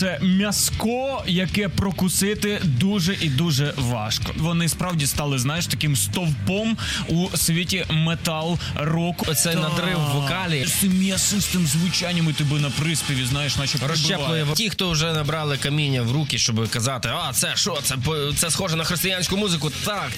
це м'язко, яке прокусити дуже і дуже важко. Вони справді стали, знаєш, таким стовпом у світі метал-року. Оцей надрив в вокалі. З цим м'ясистим звучанням і тебе на приспіві, знаєш, наче розщеплює. Ті, хто вже набрали каміння в руки, щоб казати, а це що, це схоже на християнську музику. Так.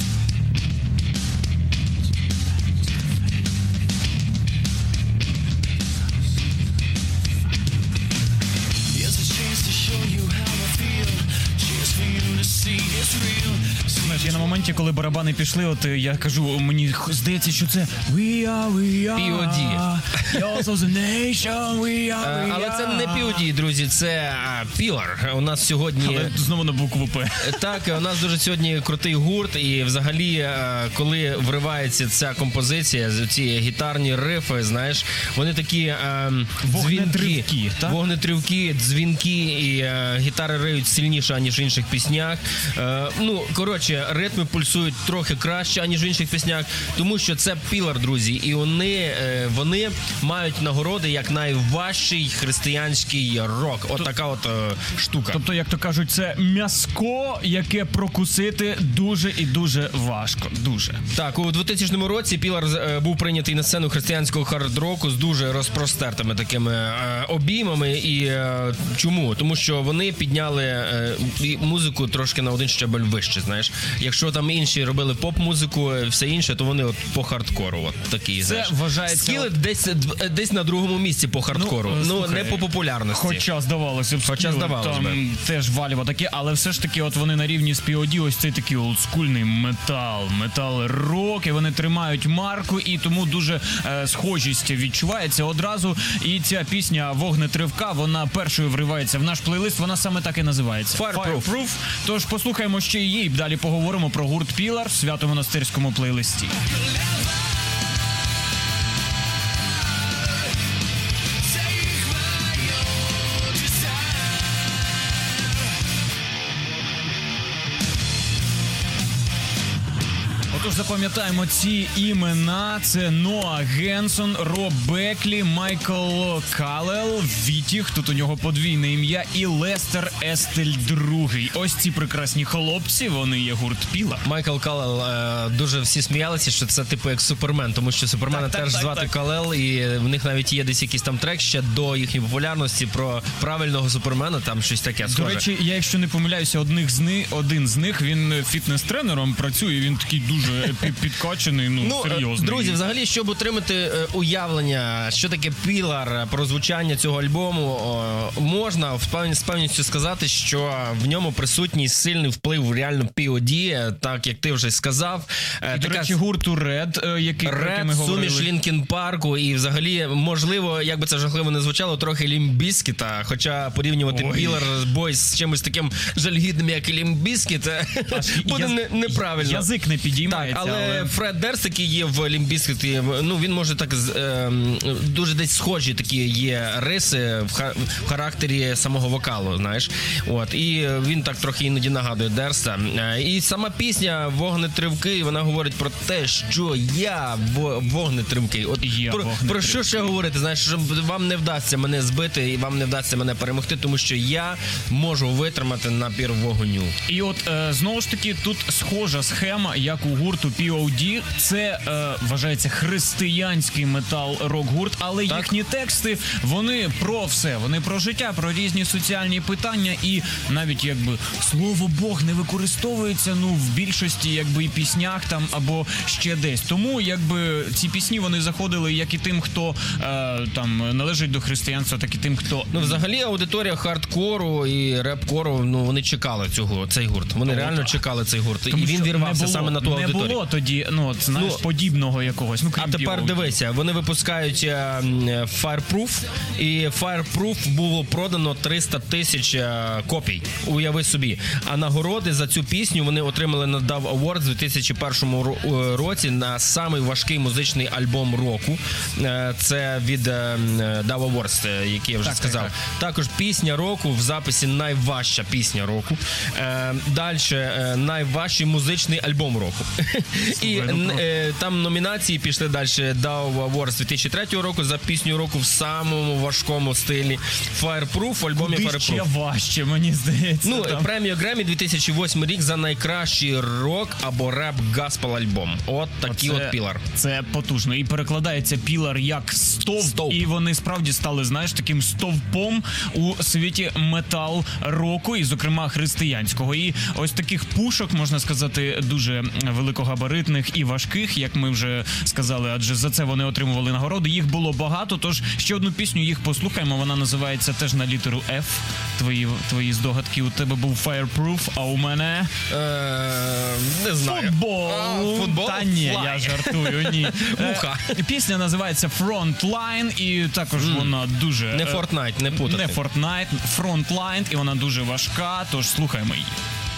Знаєш, я на моменті, коли барабани пішли, от я кажу, мені здається, що це We are POD. Yours of the nation, we are. Але це не POD, друзі, це Pillar. У нас сьогодні... Але знову на букву П. Так, у нас дуже сьогодні крутий гурт, і взагалі, коли вривається ця композиція, ці гітарні рифи, знаєш, вони такі вогнетривкі, дзвінки, і гітари риють сильніше, аніж в інших піснях. Ну, коротше, ритми пульсують трохи краще, аніж в інших піснях, тому що це Pillar, друзі, і вони мають нагороди як найважчий християнський рок. От така от штука. Тобто, як то кажуть, це м'язко, яке прокусити дуже і дуже важко. Дуже. Так, у 2000 році Pillar був прийнятий на сцену християнського хард-року з дуже розпростертими такими обіймами. І чому? Тому що вони підняли музику трошки на один щебель вище, знаєш. Якщо там інші робили поп-музику, все інше, то вони от по хардкору, от такі, знаєш. Це вважається... Скіли десь на другому місці по хардкору. Ну, не по популярності. Хоча здавалося б, там теж валіво таке, але все ж таки от вони на рівні з POD, ось цей такий олдскульний метал-рок, і вони тримають марку, і тому дуже схожість відчувається одразу. І ця пісня «Вогнетривка», вона першою вривається в наш плейлист, вона саме так і називається. Fireproof. Тож послухаємо ще її, і далі поговоримо про гурт Pillar в свято-монастирському плейлисті. Тож запам'ятаємо ці імена. Це Ноа Генсон, Роб Беклі, Майкл Калел, Вітіх, тут у нього подвійне ім'я, і Лестер Естель II. Ось ці прекрасні хлопці, вони є гурт Pillar. Майкл Калел, дуже всі сміялися, що це типу як Супермен, тому що Супермена теж звати Калел, і в них навіть є десь якийсь там трек ще до їхньої популярності про правильного Супермена, там щось таке схоже. До речі, я якщо не помиляюся, один з них, він фітнес-тренером працює, він такий дуже підкачаний, серйозний. Друзі, взагалі, щоб отримати уявлення, що таке Pillar, про звучання цього альбому, можна з певністю сказати, що в ньому присутній сильний вплив реально POD, так як ти вже сказав. І, до речі, гурту Red, який ми говорили. Суміш Лінкін Парку, і взагалі, можливо, як би це жахливо не звучало, трохи Лімп Бізкіта, хоча порівнювати Pillar Boys з чимось таким жалюгідним, як і Лімп Бізкіт, буде неправильно. Язик не підіймається. Але Фред Дерст, який є в Лімп Бізкіті, він може так дуже десь схожі такі є риси в характері самого вокалу, знаєш. От, і він так трохи іноді нагадує Дерста. І сама пісня «Вогнетривки», вона говорить про те, що я вогнетривкий. От про що ще говорити? Знаєш, що вам не вдасться мене збити і вам не вдасться мене перемогти, тому що я можу витримати напір вогню. І от, знову ж таки, тут схожа схема, як у гурту POD. Це вважається християнський метал-рок-гурт, але їхні тексти, вони про все. Вони про життя, про різні соціальні питання, і навіть якби слово Бог не використовується, в більшості якби і піснях там або ще десь. Тому якби ці пісні, вони заходили як і тим, хто там належить до християнства, так і тим, хто... Взагалі аудиторія хардкору і реп-кору, вони чекали цей гурт. Вони реально чекали цей гурт. Тому і він вірвався саме на ту аудиторію. Не було тоді, подібного якогось. А тепер дивися, вони випускають Fireproof, і Fireproof було продано 300 тисяч копій. Уяви собі. А нагороди за цю пісню вони отримали на Dove Awards у 2001 році на самий важкий музичний альбом року. Це від Dove Awards, який я вже сказав. Також пісня року в записі найважча пісня року. Далі найважчий музичний альбом року. І там номінації пішли далі. DAW Awards 2003 року за пісню року в самому важкому стилі. Fireproof, в альбомі Куди Fireproof. ще важче, мені здається. Ну, там. премію Греммі 2008 рік за найкращий рок або реп-гаспел альбом. От такий от Пілар. Це потужно. І перекладається Пілар як стовп. І вони справді стали, знаєш, таким стовпом у світі метал-року, і, зокрема, християнського. І ось таких пушок, можна сказати, дуже великогабаритних і важких, як ми вже сказали, адже за це вони отримували нагороди. Їх було багато, тож ще одну пісню їх послухаємо. Вона називається теж на літеру F. Твої здогадки. У тебе був Fireproof, а у мене... Не знаю. Футбол? Та ні, я жартую, ні. Муха. Пісня називається Frontline, і також вона дуже... Не Fortnite, не путати. Не Fortnite, Frontline, і вона дуже важка, тож слухаємо її.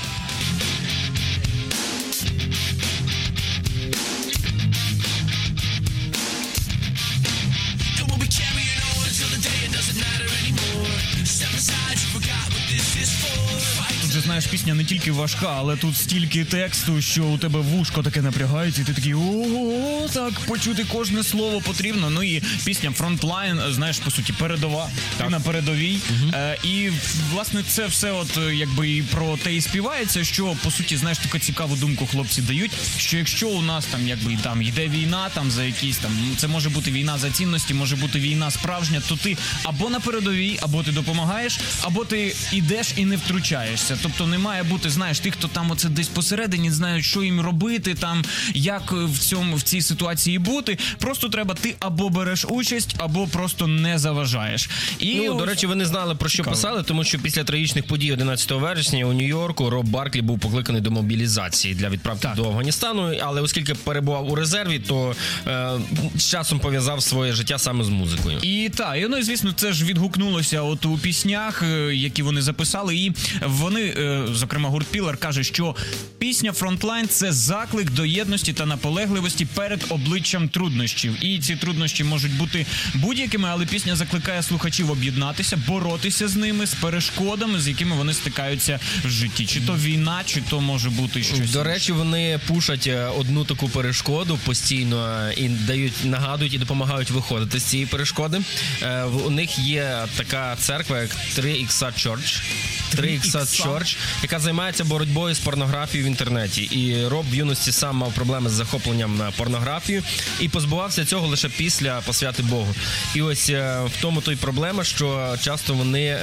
Тут, знаєш, пісня не тільки важка, але тут стільки тексту, що у тебе вушко таке напрягається, і ти такий ого, так, почути кожне слово потрібно. Ну і пісня Frontline, знаєш, по суті, передова, ти на передовій. І, власне, це все от, якби, і про те і співається, що, по суті, знаєш, таку цікаву думку хлопці дають, що якщо у нас там, якби, там йде війна, там за якісь там, це може бути війна за цінності, може бути війна справжня, то ти або на передовій, або ти допомагаєш, або ти ідеш і не втручаєшся. Тобто не має бути, знаєш, тих, хто там оце десь посередині, знають, що їм робити, там, як в цій ситуації бути. Просто треба, ти або береш участь, або просто не заважаєш. І ну, до речі, ви не знали, про що писали, тому що після трагічних подій 11 вересня у Нью-Йорку Роб Барклі був покликаний до мобілізації для відправки до Афганістану, але оскільки перебував у резерві, то з часом пов'язав своє життя саме з музикою. І так, і, ну, і, звісно, це ж відгукнулося от у піснях, які вони записали, і вони, зокрема, гурт Пілар каже, що пісня Frontline – це заклик до єдності та наполегливості перед обличчям труднощів. І ці труднощі можуть бути будь-якими, але пісня закликає слухачів об'єднатися, боротися з ними, з перешкодами, з якими вони стикаються в житті. Чи то війна, чи то може бути щось. До речі, вони пушать одну таку перешкоду постійно і нагадують і допомагають виходити з цієї перешкоди. У них є така церква, як 3X Church, яка займається боротьбою з порнографією в інтернеті. І Роб в юності сам мав проблеми з захопленням на порнографію і позбувався цього лише після посвяти Богу. І ось в тому то й проблема, що часто вони,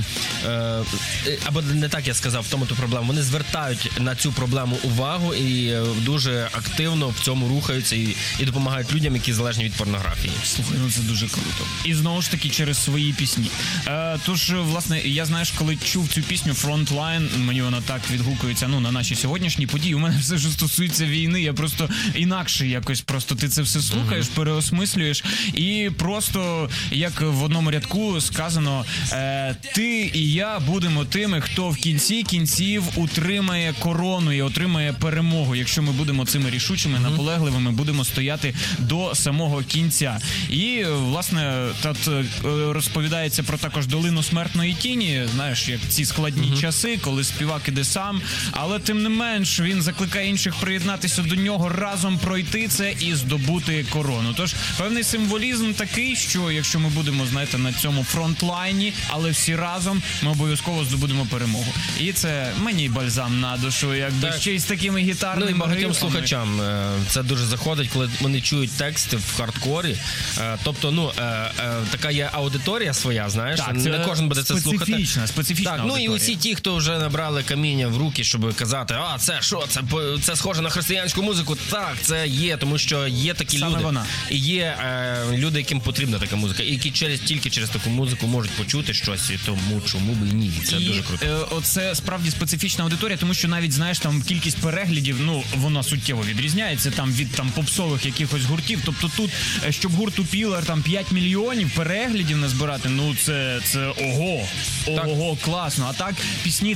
або не так я сказав, в тому то проблема, вони звертають на цю проблему увагу і дуже активно в цьому рухаються і допомагають людям, які залежні від порнографії. Слухай, ну це дуже круто. І знову ж таки через свої пісні. Тож, власне, я, знаєш, коли чув цю пісню Frontline, мені вона так відгукується, ну, на наші сьогоднішні події. У мене все, що стосується війни, я просто інакше якось, просто ти це все слухаєш, переосмислюєш, і просто, як в одному рядку сказано, ти і я будемо тими, хто в кінці кінців утримає корону і отримає перемогу, якщо ми будемо цими рішучими, наполегливими, будемо стояти до самого кінця. І, власне, тут розповідається про також долину смертної тіні, знаєш, як ці складні часи, коли співак іде сам, але тим не менш він закликає інших приєднатися до нього, разом пройти це і здобути корону. Тож певний символізм такий, що якщо ми будемо, знаєте, на цьому фронтлайні, але всі разом, ми обов'язково здобудемо перемогу. І це мені бальзам на душу, якби ще й з такими гітарними грифами. Ну і багатьом грифами. слухачам це дуже заходить, коли вони чують тексти в хардкорі. Тобто, ну, така є аудиторія своя, знаєш, так, не кожен буде це слухати. Специфічна так, аудиторія. Ну і усі ті, хто вже набрали каміння в руки, щоб казати, а це що, це схоже на християнську музику. Так, це є, тому що є такі саме люди. Вона. І є люди, яким потрібна така музика, і які тільки через таку музику можуть почути щось, і тому чому б і ні. Це дуже круто. Оце справді специфічна аудиторія, тому що навіть, знаєш, там кількість переглядів, ну, вона суттєво відрізняється там від там попсових якихось гуртів. Тобто тут, щоб гурту Пілар там 5 мільйонів переглядів назбирати, ну це ого, класно. А так, пісні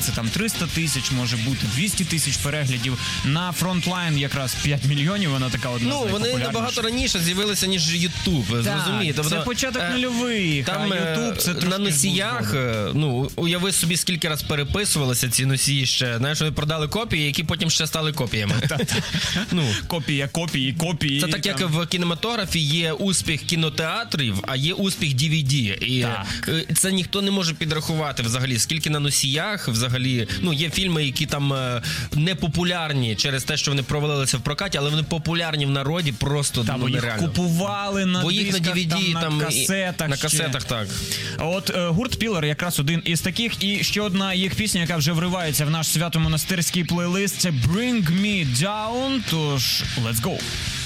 це там 300 тисяч, може бути 200 тисяч переглядів. На Frontline якраз 5 мільйонів, вона така одна з найпопулярніших. Вони набагато раніше з'явилися, ніж Ютуб, зрозумієте. Це початок нульових, там, а Ютуб це трошки на носіях, уяви собі, скільки раз переписувалися ці носії ще. Знаєш, вони продали копії, які потім ще стали копіями. Копія, копії. Це так, як в кінематографі є успіх кінотеатрів, а є успіх DVD. І це ніхто не може підрахувати взагалі, скільки на носіях взагалі. Є фільми, які там не популярні через те, що вони провалилися в прокаті, але вони популярні в народі просто нереально. Їх купували на дисках, на DVD, там, на касетах. На касетах, так. От гурт Pillar якраз один із таких. І ще одна їх пісня, яка вже вривається в наш свято-монастирський плейлист, це Bring Me Down. Тож, let's go!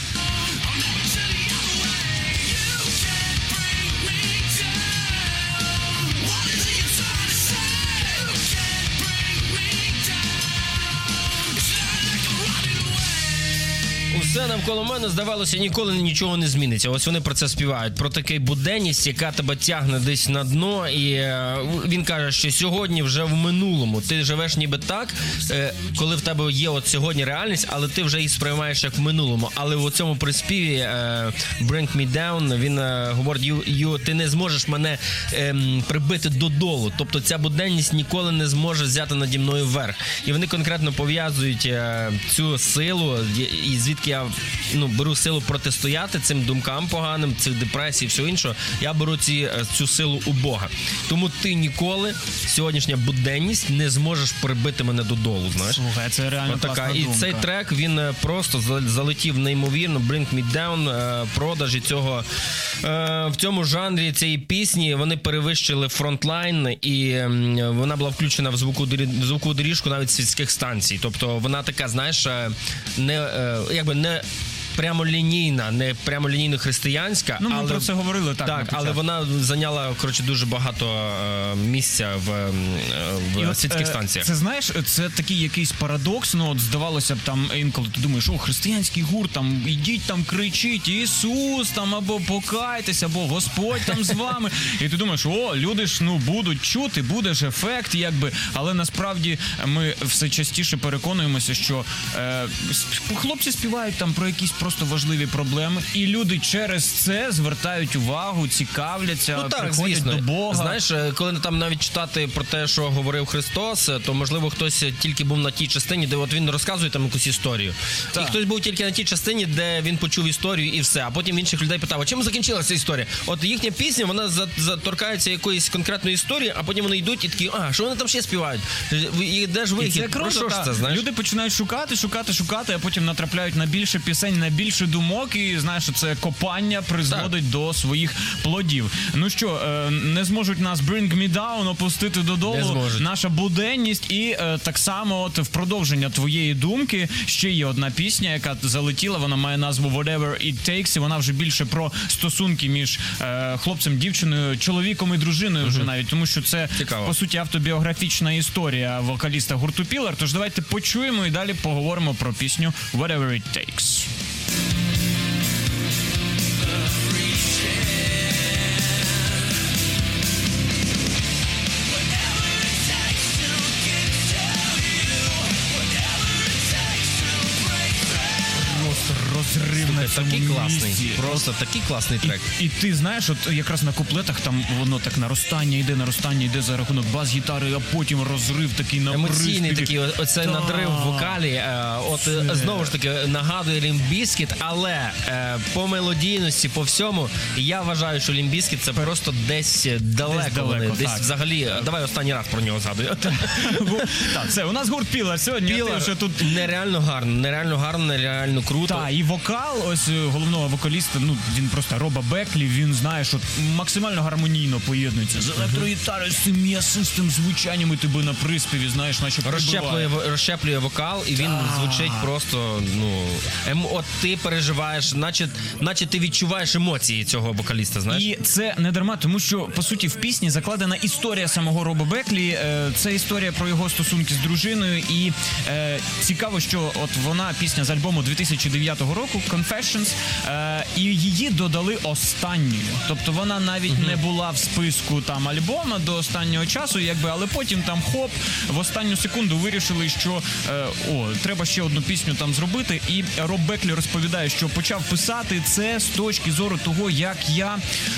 Все навколо мене, здавалося, ніколи нічого не зміниться. Ось вони про це співають. Про таку буденність, яка тебе тягне десь на дно. І він каже, що сьогодні вже в минулому. Ти живеш ніби так, коли в тебе є от сьогодні реальність, але ти вже її сприймаєш як в минулому. Але в цьому приспіві Bring Me Down, він говорить, ти не зможеш мене прибити додолу. Тобто ця буденність ніколи не зможе взяти наді мною вверх. І вони конкретно пов'язують цю силу, і звідки я беру силу протистояти цим думкам поганим, цих депресій і всього іншого, я беру цю силу у Бога. Тому ти ніколи, сьогоднішня буденність, не зможеш прибити мене додолу, знаєш. Слухай, це реально класна думка. І цей трек, він просто залетів неймовірно, Bring Me Down, продажі цього, в цьому жанрі цієї пісні, вони перевищили Frontline, і вона була включена в звукову доріжку навіть сільських станцій. Тобто вона така, знаєш, не прямолінійна, не прямолінійно християнська. Ми про це говорили, так. Але вона зайняла, дуже багато місця в сільських станціях. Це, знаєш, це такий якийсь парадокс, здавалося б, там, інколи ти думаєш, християнський гурт, там, ідіть, там, кричіть, Ісус, там, або покайтесь, або Господь там з вами. І ти думаєш, люди ж, будуть чути, буде ж ефект, якби. Але насправді ми все частіше переконуємося, що хлопці співають там про якісь просто важливі проблеми, і люди через це звертають увагу, цікавляться, приходять до Бога. Знаєш, коли там навіть читати про те, що говорив Христос, то, можливо, хтось тільки був на тій частині, де от він розказує там якусь історію. Так. І хтось був тільки на тій частині, де він почув історію і все. А потім інших людей питав, а чим закінчилася історія? От їхня пісня, вона торкається якоїсь конкретної історії, а потім вони йдуть і такі, що вони там ще співають? І де ж вихід? Про що ж це, знаєш? Люди починають шукати, а потім натрапляють на більше пісень, на більше думок, і знаєш, це копання призводить до своїх плодів. Ну що, не зможуть нас Bring Me Down опустити додолу, наша буденність, і так само от в продовження твоєї думки ще є одна пісня, яка залетіла, вона має назву Whatever It Takes, і вона вже більше про стосунки між хлопцем, дівчиною, чоловіком і дружиною вже навіть, тому що це, по суті, автобіографічна історія вокаліста гурту Pillar. Тож давайте почуємо і далі поговоримо про пісню Whatever It Takes. Розривне, такий класний, просто такий класний трек. І ти знаєш, от якраз на куплетах там воно так наростання йде за рахунок бас-гітари, а потім розрив такий на емоційний такий, оцей надрив в вокалі. Знову ж таки нагадує Limp Bizkit, але по мелодійності, по всьому, я вважаю, що Limp Bizkit це просто десь далеко. Десь взагалі, давай останній раз про нього згадую. Так, все, у нас гурт Pillar сьогодні. Нереально гарно, нереально круто. Так, і вокал, ось головного вокаліста, він просто Роба Беклі, він знає, що максимально гармонійно поєднується з електрогітарою, з цим м'ясистим звучанням, і тебе на приспіві, знаєш, наче розщеплює вокал, і він звучить просто, от ти переживаєш, наче ти відчуваєш емоції цього вокаліста, знаєш. І це не дарма, тому що, по суті, в пісні закладена історія самого Роба Беклі, це історія про його стосунки з дружиною, і цікаво, що от вона, пісня з альбому 2009 року, Confessions, і її додали останньою. Тобто вона навіть не була в списку там альбома до останнього часу, якби, але потім там хоп, в останню секунду вирішили, що треба ще одну пісню там зробити. І Роб Беклі розповідає, що почав писати це з точки зору того, як я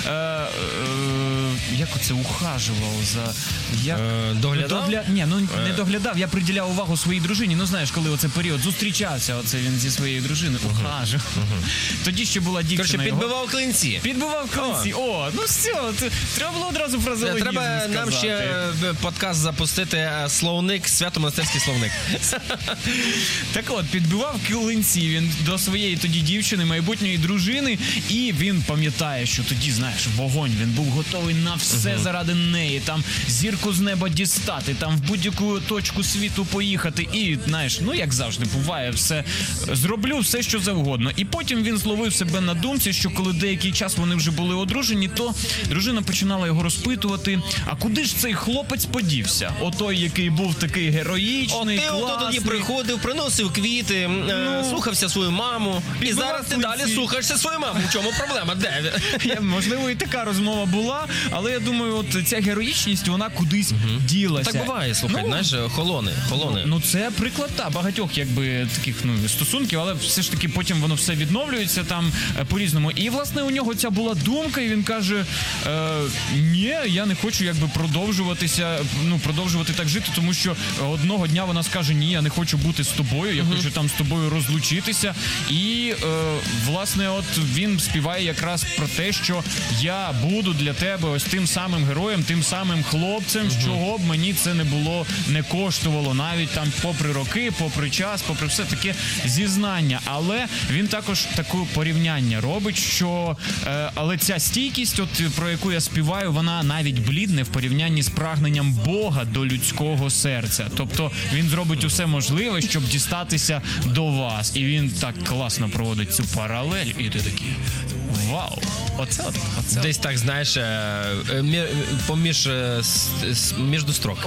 як оце ухажував за... Доглядав? Не доглядав, я приділяв увагу своїй дружині. Ну, знаєш, коли оце період зустрічався, оце він зі своєю дружиною, ухажував. Тоді ще була дівчина. Короче, підбивав клинці. Ну все, треба було одразу фразеологізм сказати. Треба нам ще подкаст запустити словник, свято-монастирський словник. Так от, підбивав клинці він до своєї тоді дівчини, майбутньої дружини, і він пам'ятає, що тоді, знаєш, вогонь, він був готовий на все заради неї, там зірку з неба дістати, там в будь-яку точку світу поїхати і, знаєш, ну як завжди буває, зроблю все, що завгодно. І потім він зловив себе на думці, що коли деякий час вони вже були одружені, то дружина починала його розпитувати, а куди ж цей хлопець подівся? Отой, який був такий героїчний, класний. Ти тоді приходив, приносив квіти, слухався свою маму, і зараз ти далі слухаєшся свою маму. В чому проблема? Де? Можливо, і така розмова була, але я думаю, от ця героїчність, вона кудись ділася. Так буває, слухай, знаєш, холоне. Ну, це приклад, багатьох, якби, таких, стосунків, але все ж таки потім воно все відновлюється там по-різному. І, власне, у нього ця була думка, і він каже, ні, я не хочу, якби, продовжувати так жити, тому що одного дня вона скаже, ні, я не хочу бути з тобою, я хочу там з тобою розлучитися. І, власне, от він співає якраз про те, що я буду для тебе ось тим самим героєм, тим самим хлопцем, чого б мені це не коштувало, навіть там попри роки, попри час, попри все таке зізнання. Але він також таке порівняння робить, що але ця стійкість, от про яку я співаю, вона навіть блідне в порівнянні з прагненням Бога до людського серця. Тобто він зробить усе можливе, щоб дістатися до вас. І він так класно проводить цю паралель, і ти такий вау! Оце. Десь так, знаєш, між строк.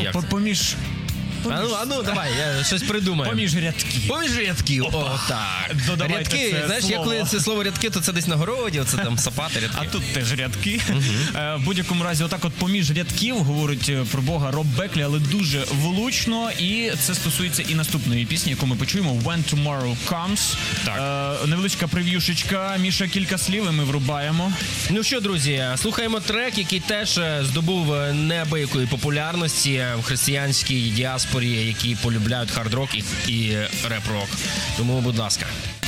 Ну, давай, я щось придумаю. Поміж рядків. О, так. Додавайте рядки, це знаєш, слово. коли це слово рядки, то це десь на городі, оце там сапати рядки. А тут теж рядки. В будь-якому разі, отак от поміж рядків говорить про Бога Роб Беклі, але дуже влучно. І це стосується і наступної пісні, яку ми почуємо, When Tomorrow Comes. Невеличка прев'юшечка, Міша, кілька слів, і ми врубаємо. Ну що, друзі, слухаємо трек, який теж здобув неабиякої популярності в християнській діаспорі, які полюбляють хард-рок і реп-рок. Тому, будь ласка.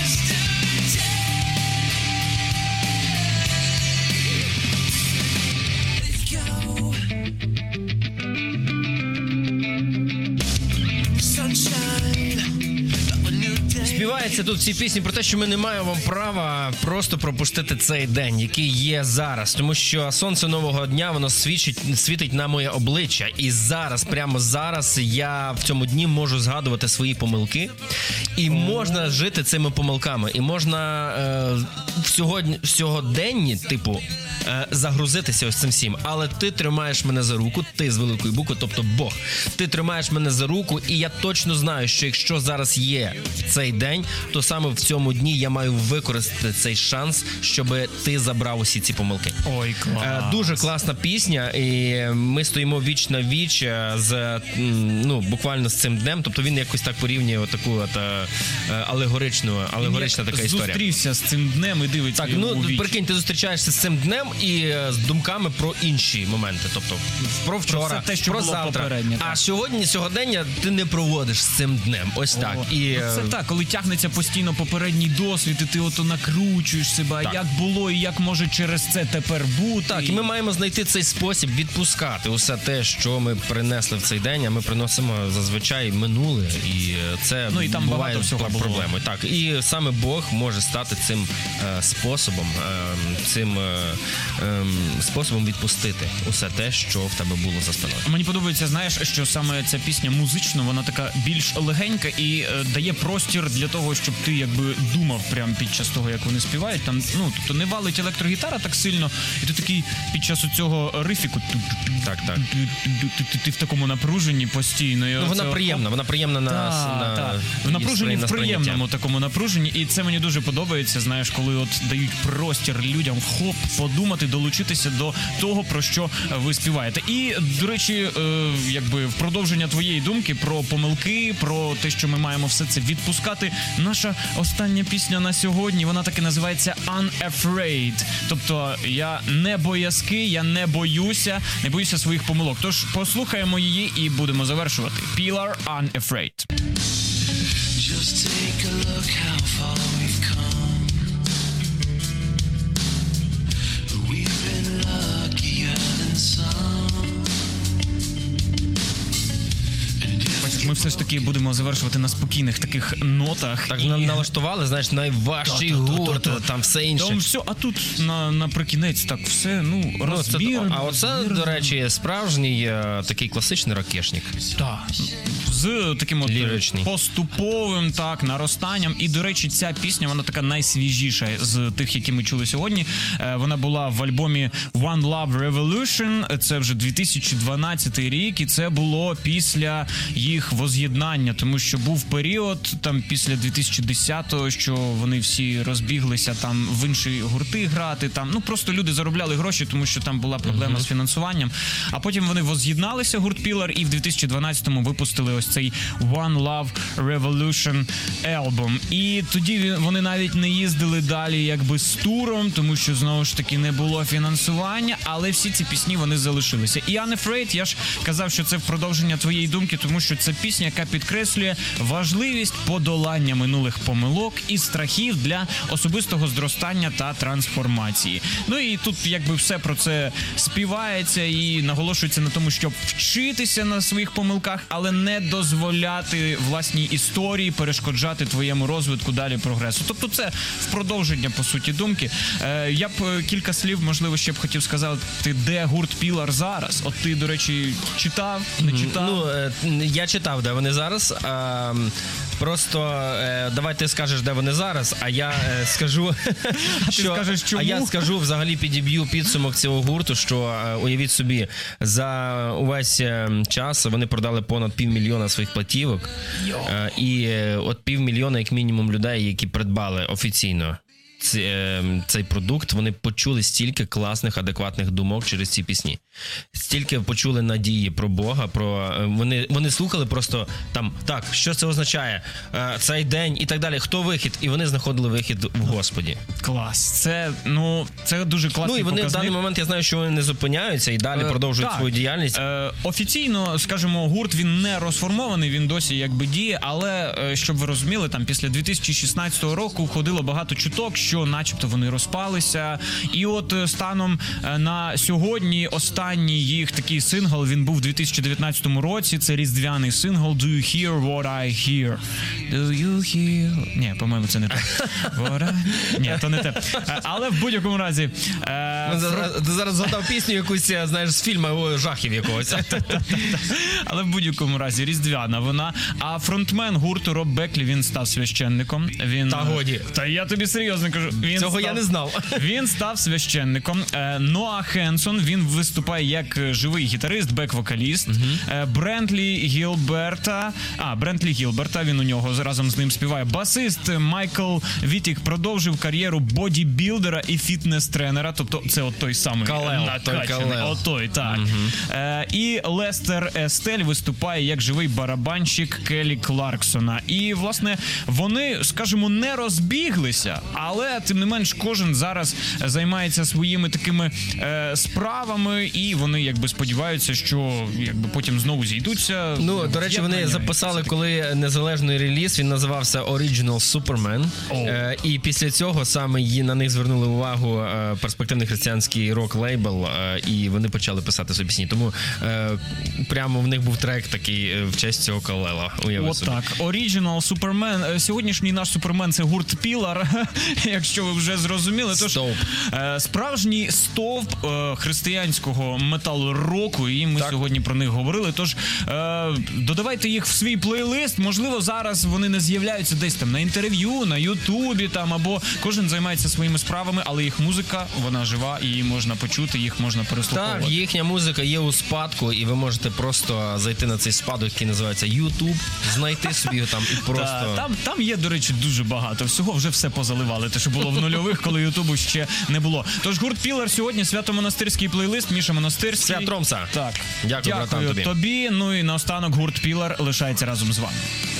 Співається тут в цій пісні про те, що ми не маємо права просто пропустити цей день, який є зараз. Тому що сонце нового дня, воно світить на моє обличчя. І зараз, прямо зараз, я в цьому дні можу згадувати свої помилки. І можна жити цими помилками. І можна в сьогоденні, загрузитися ось цим всім. Але ти тримаєш мене за руку, ти з великої букви, тобто Бог. Ти тримаєш мене за руку, і я точно знаю, що якщо зараз є цей день, то саме в цьому дні я маю використати цей шанс, щоб ти забрав усі ці помилки. Ой, клас. Дуже класна пісня, і ми стоїмо віч на віч буквально з цим днем. Тобто він якось так порівнює отаку алегорична така історія. Зустрівся з цим днем і дивиться йому у віч. Прикинь, ти зустрічаєшся з цим днем і з думками про інші моменти. Тобто про вчора, те, що про було завтра. попередньо. А сьогодення ти не проводиш з цим днем. Ось так. Це так, коли тягнеться постійно попередній досвід, і ти ото накручуєш себе, як було і як може через це тепер бути. Так, і ми маємо знайти цей спосіб відпускати усе те, що ми принесли в цей день, а ми приносимо зазвичай минуле, і це і там буває проблеми. Так, і саме Бог може стати цим способом відпустити усе те, що в тебе було за спиною. Мені подобається, знаєш, що саме ця пісня музично, вона така більш легенька і дає простір для того, того, щоб ти якби думав прямо під час того, як вони співають. Там, ну, тобто не валить електрогітара так сильно, і ти такий під час цього рифіку ти в такому напруженні постійно. Ну, вона приємна на в напруженні, в приємному такому напруженні, і це мені дуже подобається, знаєш, коли от дають простір людям подумати, долучитися до того, про що ви співаєте. І, до речі, якби в продовження твоєї думки про помилки, про те, що ми маємо все це відпускати, наша остання пісня на сьогодні, вона таки називається Unafraid. Тобто я не боязкий, я не боюся своїх помилок. Тож послухаємо її і будемо завершувати. Pillar, Unafraid. Just take a look how far we've come. We've been luckier than some. Ми все ж таки будемо завершувати на спокійних таких нотах. Так нам налаштували, знаєш, найважчий гурт, там все інше. Там все, а тут наприкінець так все, ну, розмірно. А оце, до речі, справжній такий класичний ракешник. Так. З таким от поступовим так наростанням. І, до речі, ця пісня, вона така найсвіжіша з тих, які ми чули сьогодні. Вона була в альбомі One Love Revolution. Це вже 2012 рік, і це було після їх воз'єднання, тому що був період там після 2010-го, що вони всі розбіглися там в інші гурти грати. Там, ну, просто люди заробляли гроші, тому що там була проблема з фінансуванням. А потім вони воз'єдналися, гурт Pillar, і в 2012-му випустили ось цей One Love Revolution альбом. І тоді вони навіть не їздили далі якби з туром, тому що, знову ж таки, не було фінансування, але всі ці пісні, вони залишилися. І Unafraid, я ж казав, що це в продовження твоєї думки, тому що це пісня, яка підкреслює важливість подолання минулих помилок і страхів для особистого зростання та трансформації. Ну і тут якби все про це співається і наголошується на тому, щоб вчитися на своїх помилках, але не дозволяти власній історії перешкоджати твоєму розвитку, далі прогресу. Тобто це в продовження, по суті, думки. Я б кілька слів, можливо, ще б хотів сказати, де гурт Pillar зараз. От ти, до речі, читав, не читав? Ну, я читав, де вони зараз. Просто давай ти скажеш, де вони зараз, а я скажу, що... скажеш, чому? А я скажу, взагалі підіб'ю підсумок цього гурту, що, уявіть собі, за увесь час вони продали понад 500 000 своїх платівок. І от 500 000, як мінімум, людей, які придбали офіційно цей продукт, вони почули стільки класних, адекватних думок через ці пісні. Стільки почули надії про Бога, про вони слухали просто там, так, що це означає, цей день і так далі, хто вихід, і вони знаходили вихід в Господі. Клас. Це дуже класний показник. Ну і вони в даний момент, я знаю, що вони не зупиняються і далі продовжують свою діяльність. Офіційно, скажімо, гурт, він не розформований, він досі якби діє, але, щоб ви розуміли, там після 2016 року ходило багато чуток, що начебто вони розпалися. І от станом на сьогодні останній їх такий сингл, він був у 2019 році, це різдвяний сингл Do You Hear What I Hear? Do you hear? Ні, по-моєму, це не те. Ні, то не те. Але в будь-якому разі... Ти зараз згадав пісню якусь, знаєш, з фільму жахів якогось. Але в будь-якому разі різдвяна вона. А фронтмен гурту Роб Беклі, він став священником. Та годі. Та я тобі серйозно кажу. Я не знав. Він став священником. Ноа Хенсон, він виступає як живий гітарист, бек-вокаліст. Брентлі Гілберта, він у нього разом з ним співає. Басист Майкл Вітік продовжив кар'єру бодібілдера і фітнес-тренера, тобто це от той самий накачаний. Отой, так. І Лестер Естель виступає як живий барабанщик Келлі Кларксона. І, власне, вони, скажімо, не розбіглися, але, тим не менш, кожен зараз займається своїми такими справами, і вони, якби, сподіваються, що, якби, потім знову зійдуться. Ну, до речі, вони записали, коли незалежний реліз, він називався Original Superman, і після цього саме на них звернули увагу перспективних християнський рок-лейбл, і вони почали писати собі пісні. Тому прямо в них був трек такий в честь цього колела. От так. Original Superman. Сьогоднішній наш Супермен — це гурт Pillar, якщо ви вже зрозуміли. Тож, справжній стовп християнського метал-року, і ми сьогодні про них говорили. Тож, додавайте їх в свій плейлист. Можливо, зараз вони не з'являються десь там на інтерв'ю, на Ютубі, там, або кожен займається своїми справами, але їх музика, вона жива, і її можна почути, їх можна переслуховувати. Так, їхня музика є у спадку, і ви можете просто зайти на цей спадок, який називається YouTube, знайти собі його там і просто... Там є, до речі, дуже багато всього, вже все позаливали, те, що було в нульових, коли Ютубу ще не було. Тож гурт Pillar сьогодні, Свято-Монастирський плейлист, Міша Монастирський. Свят Ромса. Так. Дякую, братан, тобі. Ну і наостанок гурт Pillar лишається разом з вами.